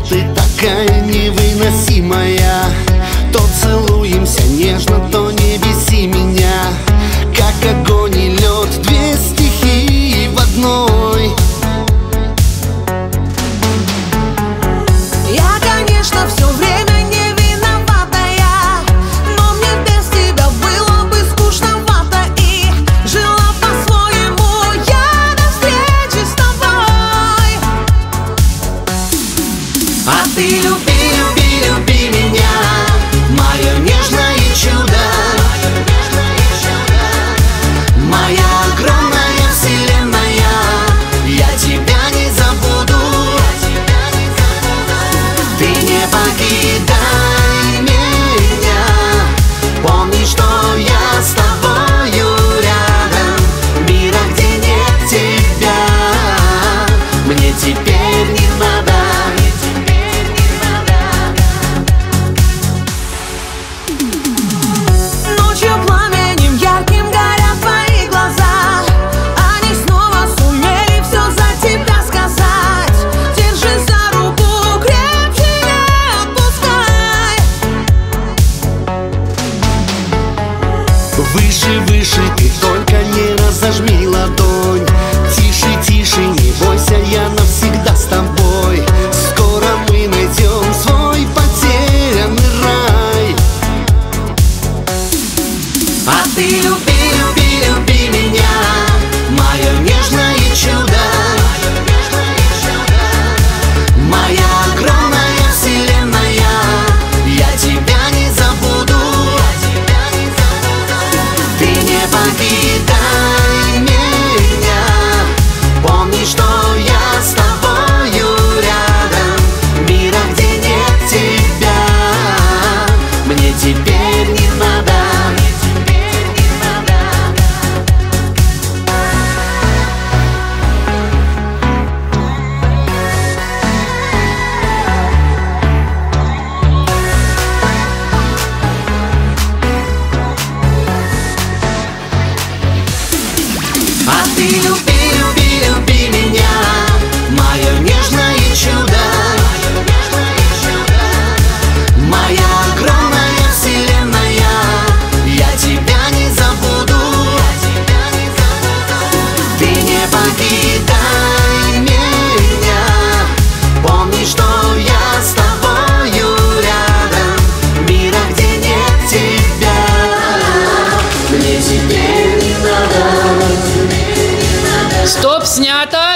ты такая невыносимая. То целуемся нежно, то не беси меня. Как огонь и лед, две стихии в одной. Я, конечно, все время не виноватая, но мне без тебя было бы скучновато. И жила по-своему я до встречи с тобой. А ты люби, люби, люби меня, мое нежное чудо, моя огромная вселенная. Я тебя не забуду. Ты не покидай меня. Помни, что я с тобою рядом. Мира, где нет тебя, мне теперь не надо. Ночью пламенем ярким горят твои глаза. Они снова сумели все за тебя сказать. Держи за руку, крепче не отпускай. Выше, выше, ты только не разожми ладонь. Тише, тише, не бойся, я навсегда с тобой. Скоро мы найдем свой потерянный рай. А ты люби, люби, люби меня, мое нежное чудо, моя огромная вселенная. Я тебя не забуду. Ты не покидай меня. Помни, что я с тобою рядом. Мира, где нет тебя, мне теперь не надо. А ты люби, люби, люби меня, мое нежное чудо, моя огромная вселенная. Я тебя не забуду. Ты не покидай меня. Помни, что я с тобою рядом. Мира, где нет тебя, мне теперь не надо. Стоп, снято!